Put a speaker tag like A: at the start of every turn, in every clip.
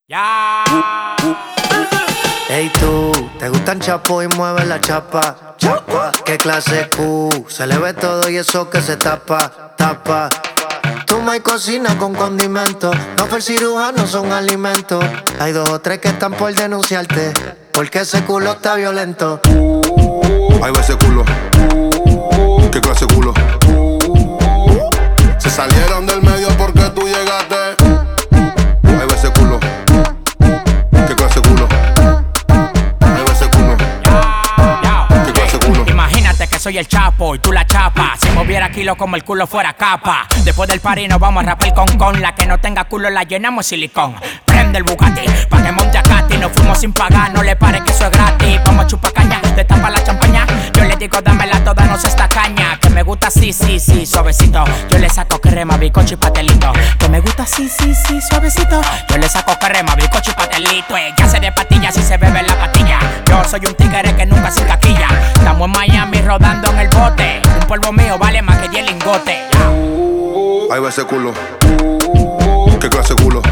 A: Ya.
B: Ey tú, te gustan chapo y mueve la chapa, chapa. ¿Qué clase Q? Se le ve todo y eso que se tapa, tapa. Tú me cocinas con condimentos, no fue el cirujano, son alimentos. Hay 2 o 3 que están por denunciarte, porque ese culo está violento.
C: Ahí va ese culo. ¿Qué clase culo? Se salieron del medio porque tú llegaste. Ahí va ese culo. ¿Qué clase culo? Ahí va ese culo. ¿Qué clase culo?
A: Imagínate que soy el Chapo y tú la chapa. Si moviera kilo como el culo fuera capa. Después del party nos vamos a rapar con. La que no tenga culo la llenamos de silicón. Prende el Bugatti pa' que monte a Katy. Nos fuimos sin pagar, no le pare que eso es gratis. Vamos a chupar caña, destapa la champaña. Yo le digo dámela toda, no se esta caña. Que me gusta sí, suavecito. Yo le saco crema, bizcocho y pastelito. Que me gusta sí, suavecito. Yo le saco crema, bizcocho y pastelito. Ya se de patillas y se bebe la patilla. Yo soy un tigre que nunca se caquilla. Estamos en Miami rodando en el bote. Un polvo mío vale más que 10 lingotes.
C: Ahí va ese culo. ¿Qué clase culo?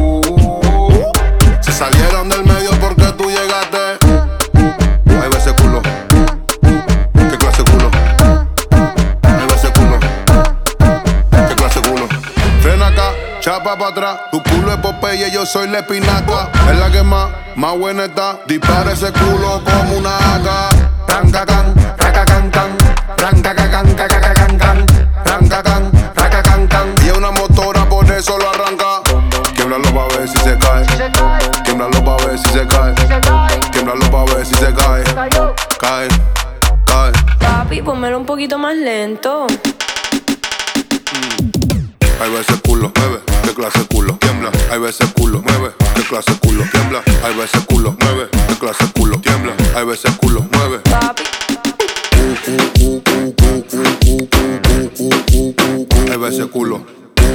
C: Se salieron del medio porque tú llegaste. Ahí va ese culo. ¿Qué clase culo? Ahí va ese culo. ¿Qué clase culo? Frena acá, chapa pa' atrás. Tu culo es Popeye, yo soy la espinaca. Es la que más buena está. Dispara ese culo como una AK. Rancacan, racacan, can. Rancacan, cacacan, can. Rancacan, racacan, can. Y es una motora, por eso lo arranca. Quémbralo pa' ver si se cae. Quémbralo pa' ver si se cae. Quémbralo pa' ver si se cae. Cae, cae.
D: Papi, pónmelo un poquito más lento.
C: Ahí va ese culo, mueve, qué clase culo, tiembla. Ahí va ese culo, mueve, qué clase culo, tiembla. Ahí va ese culo, mueve, qué clase culo, tiembla. Ahí va ese culo, mueve.
D: Papi.
C: Ahí va ese culo.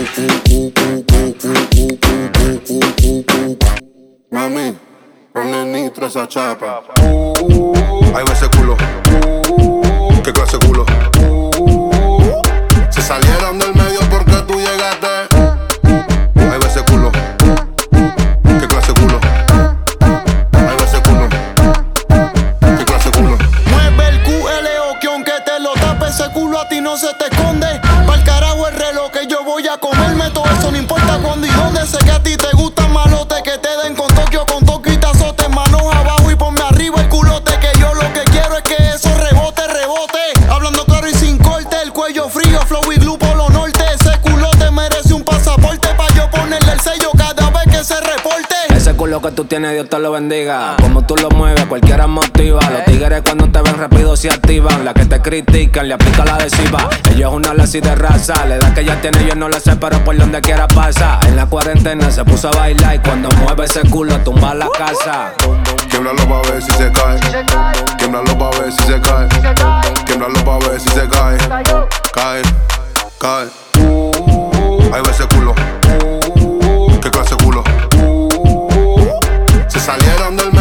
C: Mami, ponle nitro a esa chapa. Ahí va ese culo. ¿Qué clase culo? Se salieron del medio porque tú llegaste. Ahí va ese culo. ¿Qué clase culo? Ahí va ese culo. ¿Qué clase culo?
E: Mueve el QLO, que aunque te lo tape ese culo a ti no se te esconde. Pa'l carajo el reloj que yo voy a comerme todo eso, no importa cuándo y dónde. Sé que a ti te gusta malote, que te den con Tokio y te azotes. Manos abajo y ponme arriba el culote, que yo lo que quiero es que eso rebote, rebote. Hablando claro y sin corte, el cuello frío, flow y glue polo norte. Ese culote merece un pasaporte pa' yo ponerle el sello cada vez que se reporte.
F: Ese culo que tú tienes, Dios te lo bendiga. Como tú lo mueves, cualquiera motiva. Los tigres cuando te ven rápido se activan. La que te critican, le aplica la adhesiva. Ellos es una lazy de raza. La edad que ella tiene yo no la sé, pero por donde quiera pasa. En la cuarentena se puso a bailar y cuando mueve ese culo tumba la casa.
C: Quémbralo pa' ver si se cae. Quémbralo pa' ver si se cae. Quémbralo pa' ver si se cae. Cae, cae. Ahí va ese culo. ¿Qué clase culo? Se salieron del